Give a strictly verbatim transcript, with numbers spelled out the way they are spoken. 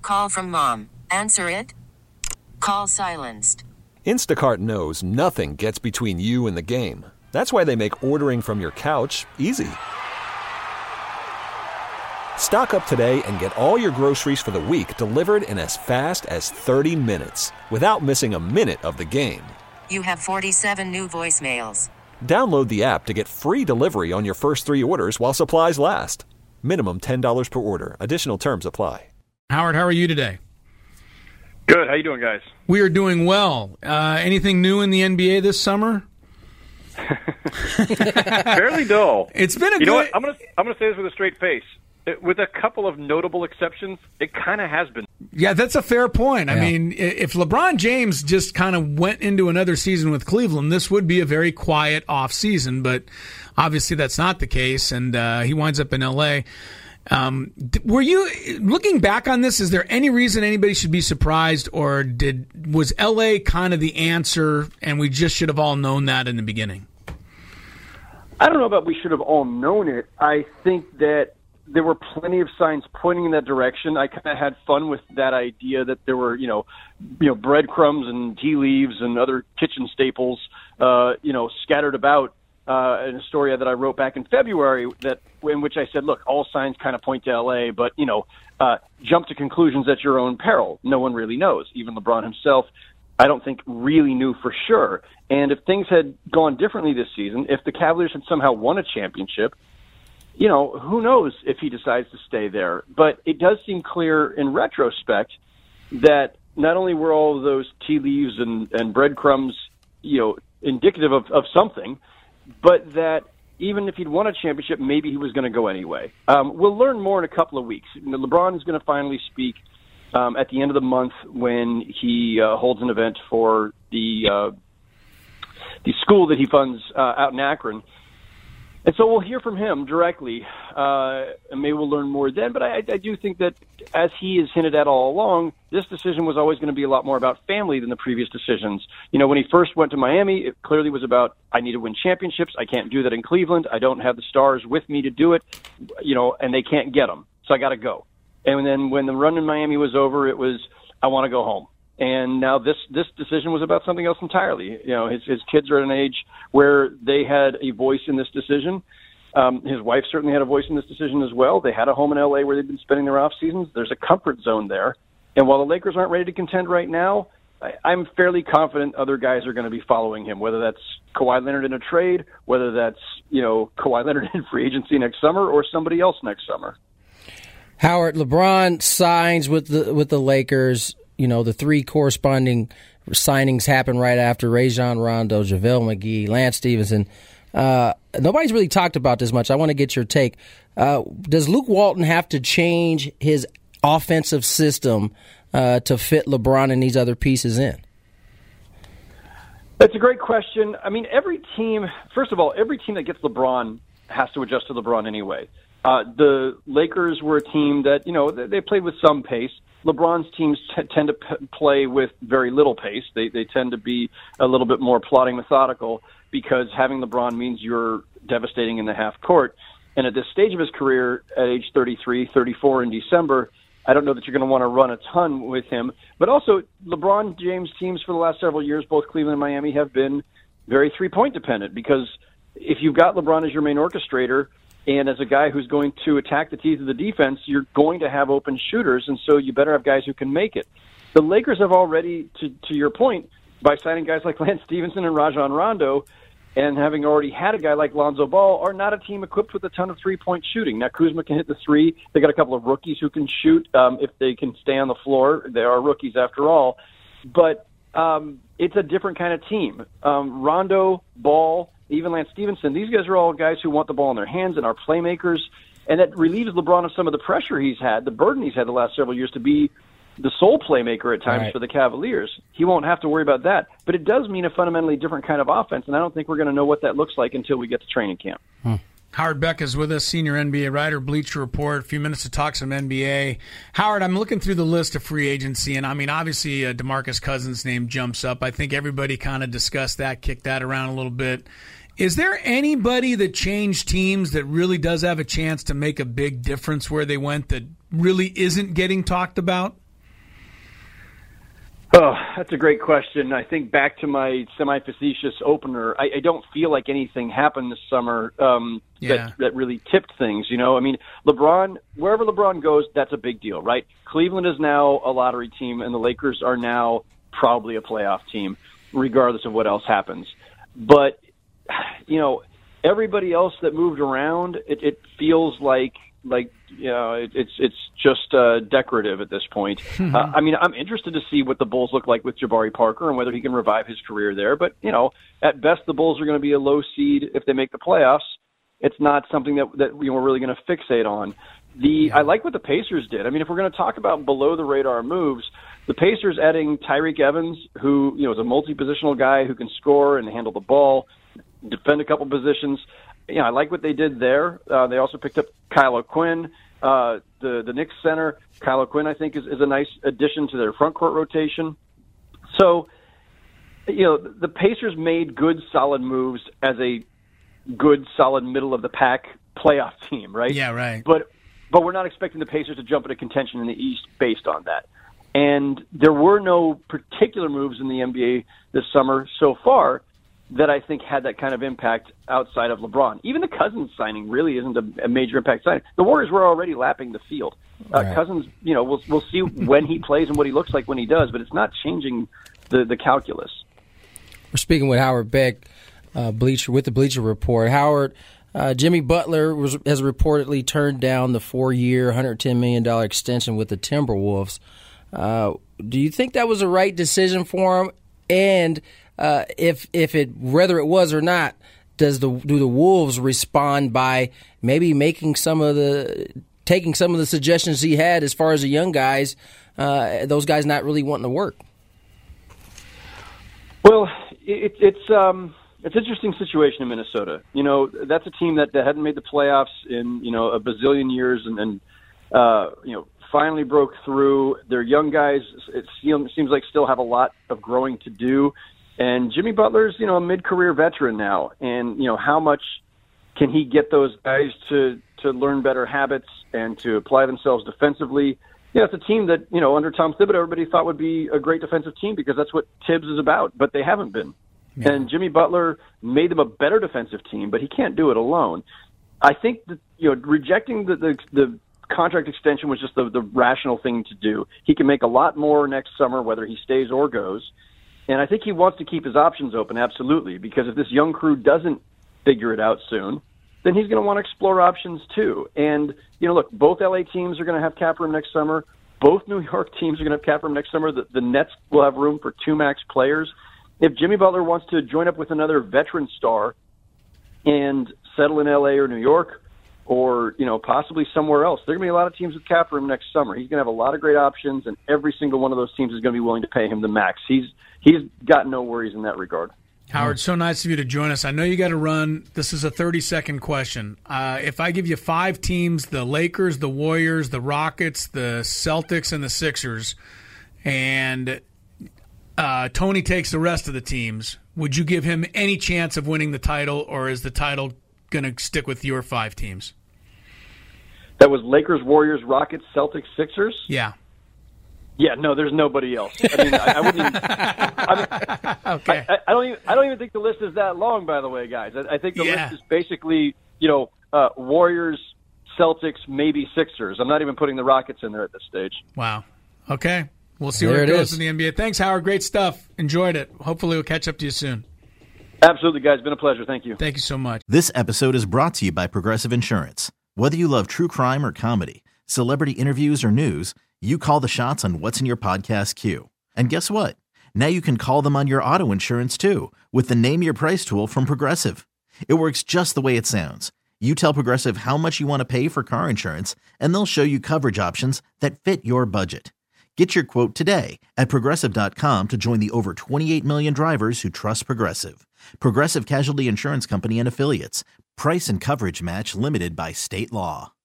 call from mom. Answer it. Call silenced. Instacart knows nothing gets between you and the game. That's why they make ordering from your couch easy. Stock up today and get all your groceries for the week delivered in as fast as thirty minutes without missing a minute of the game. You have forty-seven new voicemails. Download the app to get free delivery on your first three orders while supplies last. Minimum ten dollars per order. Additional terms apply. Howard, how are you today? Good. How you doing, guys? We are doing well. Uh, anything new in the N B A this summer? Fairly dull. It's been a you good... know what? I'm going to I'm going to say this with a straight face. It, with a couple of notable exceptions, it kind of has been. Yeah, that's a fair point. Yeah. I mean, if LeBron James just kind of went into another season with Cleveland, this would be a very quiet off season, but obviously that's not the case, and uh, he winds up in L A. Um, were you looking back on this? Is there any reason anybody should be surprised, or did was L A kind of the answer, and we just should have all known that in the beginning? I don't know about we should have all known it. I think that there were plenty of signs pointing in that direction. I kind of had fun with that idea that there were, you know, you know, breadcrumbs and tea leaves and other kitchen staples, uh, you know, scattered about. Uh, in a story that I wrote back in February, that in which I said, look, all signs kind of point to L A, but, you know, uh, jump to conclusions at your own peril. No one really knows. Even LeBron himself, I don't think, really knew for sure. And if things had gone differently this season, if the Cavaliers had somehow won a championship, you know, who knows if he decides to stay there. But it does seem clear in retrospect that not only were all of those tea leaves and, and breadcrumbs, you know, indicative of, of something, but that even if he'd won a championship, maybe he was going to go anyway. Um, we'll learn more in a couple of weeks. You know, LeBron is going to finally speak um, at the end of the month when he uh, holds an event for the uh, the school that he funds uh, out in Akron. And so we'll hear from him directly, uh, and maybe we'll learn more then. But I, I do think that, as he has hinted at all along, this decision was always going to be a lot more about family than the previous decisions. You know, when he first went to Miami, it clearly was about, I need to win championships. I can't do that in Cleveland. I don't have the stars with me to do it, you know, and they can't get them. So I got to go. And then when the run in Miami was over, it was, I want to go home. And now this, this decision was about something else entirely. You know, his, his kids are at an age where they had a voice in this decision. Um, his wife certainly had a voice in this decision as well. They had a home in L A where they've been spending their off seasons. There's a comfort zone there. And while the Lakers aren't ready to contend right now, I, I'm fairly confident other guys are going to be following him, whether that's Kawhi Leonard in a trade, whether that's, you know, Kawhi Leonard in free agency next summer or somebody else next summer. Howard, LeBron signs with the with the Lakers. You know, the three corresponding signings happen right after: Rajon Rondo, JaVale McGee, Lance Stevenson. Uh, nobody's really talked about this much. I want to get your take. Uh, does Luke Walton have to change his offensive system uh, to fit LeBron and these other pieces in? That's a great question. I mean, every team, first of all, every team that gets LeBron has to adjust to LeBron anyway. Uh, the Lakers were a team that, you know, they, they played with some pace. LeBron's teams t- tend to p- play with very little pace. They they tend to be a little bit more plodding, methodical, because having LeBron means you're devastating in the half court. And at this stage of his career, at age thirty-three, thirty-four in December, I don't know that you're going to want to run a ton with him. But also, LeBron James teams for the last several years, both Cleveland and Miami, have been very three-point dependent, because if you've got LeBron as your main orchestrator, and as a guy who's going to attack the teeth of the defense, you're going to have open shooters, and so you better have guys who can make it. The Lakers have already, to, to your point, by signing guys like Lance Stevenson and Rajon Rondo, and having already had a guy like Lonzo Ball, are not a team equipped with a ton of three-point shooting. Now, Kuzma can hit the three. They got a couple of rookies who can shoot um, if they can stay on the floor. They are rookies after all. But um, it's a different kind of team. Um, Rondo, Ball, even Lance Stevenson, these guys are all guys who want the ball in their hands and are playmakers, and that relieves LeBron of some of the pressure he's had, the burden he's had the last several years to be the sole playmaker at times right. for the Cavaliers. He won't have to worry about that. But it does mean a fundamentally different kind of offense, and I don't think we're going to know what that looks like until we get to training camp. Hmm. Howard Beck is with us, senior N B A writer, Bleacher Report. A few minutes to talk some N B A. Howard, I'm looking through the list of free agency, and I mean, obviously, uh, DeMarcus Cousins' name jumps up. I think everybody kind of discussed that, kicked that around a little bit. Is there anybody that changed teams that really does have a chance to make a big difference where they went that really isn't getting talked about? Oh, that's a great question. I think back to my semi-facetious opener, I, I don't feel like anything happened this summer um, Yeah. that, that really tipped things. You know, I mean, LeBron, wherever LeBron goes, that's a big deal, right? Cleveland is now a lottery team, and the Lakers are now probably a playoff team, regardless of what else happens. But, you know, everybody else that moved around, it, it feels like, like, you know, it, it's it's just uh, decorative at this point. Mm-hmm. Uh, I mean, I'm interested to see what the Bulls look like with Jabari Parker and whether he can revive his career there. But, you know, at best, the Bulls are going to be a low seed if they make the playoffs. It's not something that, that you know, we're really going to fixate on. The yeah. I like what the Pacers did. I mean, if we're going to talk about below-the-radar moves, the Pacers adding Tyreek Evans, who, you know, is a multi-positional guy who can score and handle the ball, defend a couple positions. Yeah, I like what they did there. Uh, they also picked up Kyle O'Quinn, uh, the the Knicks center. Kyle O'Quinn, I think, is, is a nice addition to their front court rotation. So, you know, the Pacers made good, solid moves as a good, solid middle of the pack playoff team, right? Yeah, right. But but we're not expecting the Pacers to jump into contention in the East based on that. And there were no particular moves in the N B A this summer so far that I think had that kind of impact outside of LeBron. Even the Cousins signing really isn't a, a major impact signing. The Warriors were already lapping the field. Uh, right. Cousins, you know, we'll we'll see when he plays and what he looks like when he does, but it's not changing the, the calculus. We're speaking with Howard Beck, uh, Bleacher with the Bleacher Report. Howard, uh, Jimmy Butler was, has reportedly turned down the four-year, one hundred ten million dollars extension with the Timberwolves. Uh, do you think that was the right decision for him? And Uh, if if it whether it was or not, does the do the Wolves respond by maybe making some of the taking some of the suggestions he had as far as the young guys, uh, those guys not really wanting to work? Well, it, it's um, it's an interesting situation in Minnesota. You know, that's a team that, that hadn't made the playoffs in you know a bazillion years, and, and uh, you know finally broke through. Their young guys, it seems like still have a lot of growing to do. And Jimmy Butler's, you know, a mid-career veteran now. And, you know, how much can he get those guys to, to learn better habits and to apply themselves defensively? You know, it's a team that, you know, under Tom Thibodeau, everybody thought would be a great defensive team because that's what Tibbs is about, but they haven't been. Yeah. And Jimmy Butler made them a better defensive team, but he can't do it alone. I think that, you know, rejecting the, the, the contract extension was just the, the rational thing to do. He can make a lot more next summer, whether he stays or goes. And I think he wants to keep his options open, absolutely, because if this young crew doesn't figure it out soon, then he's going to want to explore options too. And, you know, look, both L A teams are going to have cap room next summer. Both New York teams are going to have cap room next summer. The, the Nets will have room for two max players. If Jimmy Butler wants to join up with another veteran star and settle in L A or New York or, you know, possibly somewhere else, there are going to be a lot of teams with cap room next summer. He's going to have a lot of great options, and every single one of those teams is going to be willing to pay him the max. He's He's got no worries in that regard. Howard, so nice of you to join us. I know you got to run. This is a thirty-second question. Uh, if I give you five teams, the Lakers, the Warriors, the Rockets, the Celtics, and the Sixers, and uh, Tony takes the rest of the teams, would you give him any chance of winning the title, or is the title going to stick with your five teams? That was Lakers, Warriors, Rockets, Celtics, Sixers? Yeah. Yeah, no, there's nobody else. I mean, I, I wouldn't even. I, mean, okay. I, I don't even. I don't even think the list is that long. By the way, guys, I, I think the yeah. list is basically, you know, uh, Warriors, Celtics, maybe Sixers. I'm not even putting the Rockets in there at this stage. Wow. Okay, we'll see there where it, it goes is. in the N B A. Thanks, Howard. Great stuff. Enjoyed it. Hopefully, we'll catch up to you soon. Absolutely, guys. Been a pleasure. Thank you. Thank you so much. This episode is brought to you by Progressive Insurance. Whether you love true crime or comedy, celebrity interviews or news, you call the shots on what's in your podcast queue. And guess what? Now you can call them on your auto insurance too with the Name Your Price tool from Progressive. It works just the way it sounds. You tell Progressive how much you want to pay for car insurance, and they'll show you coverage options that fit your budget. Get your quote today at Progressive dot com to join the over twenty-eight million drivers who trust Progressive. Progressive Casualty Insurance Company and Affiliates. Price and coverage match limited by state law.